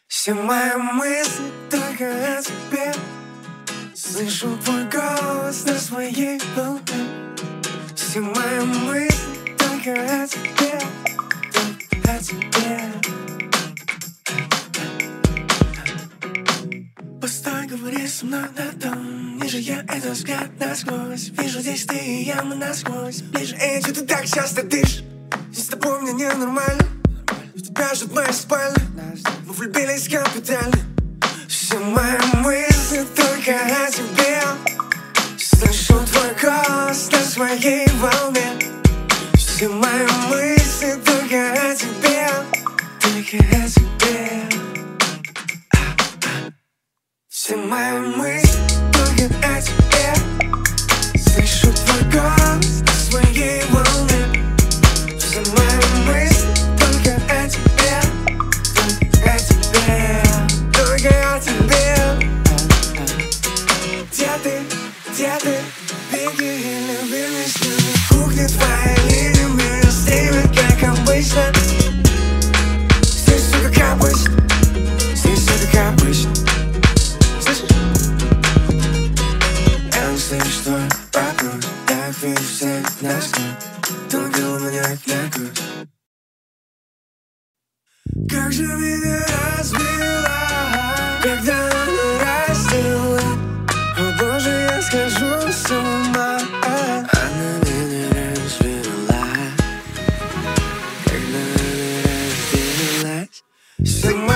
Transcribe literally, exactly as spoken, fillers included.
Все мои мысли только о тебе. Слышу твой голос на своей волне. Все мои мысли только о тебе, только о тебе. Постой, говори со мной на том. Вижу я этот взгляд насквозь. Вижу здесь ты и я, мы насквозь. Ближе, эй, что ты так часто дышишь? Здесь с тобой мне ненормально. У тебя ждет моя спальня. Мы влюбились капитально. Все мои мысли только о тебе. Слышу твой голос на своей волне. Все мои мысли только о тебе, только о тебе. Все мои мысли только о тебе. Слышу твой голос на своей волне. Все мои мысли только о тебе, только о тебе, только о тебе. Где ты, где ты? Беги или вернись на кухне твоей любимой стримит, как обычно. Здесь все как обычно, здесь все как обычно. Слышишь? Я не слышу твой вопрос. Я вижу всех насквозь. Ты накрыл меня как наркоз. Как же меня разбила, когда нарастила. О боже, я схожу с ума. Она меня разбила, когда она разбилась.